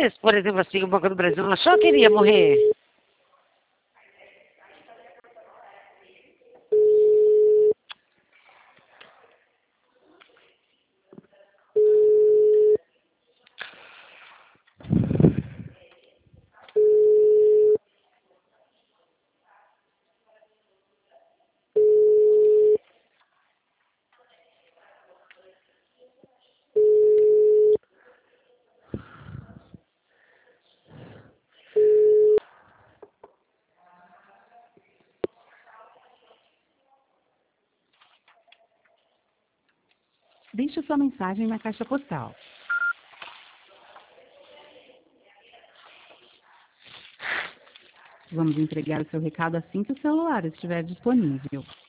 Mas, por exemplo, assim, o Banco do Brasil não achou que ele ia morrer? Deixe sua mensagem na caixa postal. Vamos entregar o seu recado assim que o celular estiver disponível.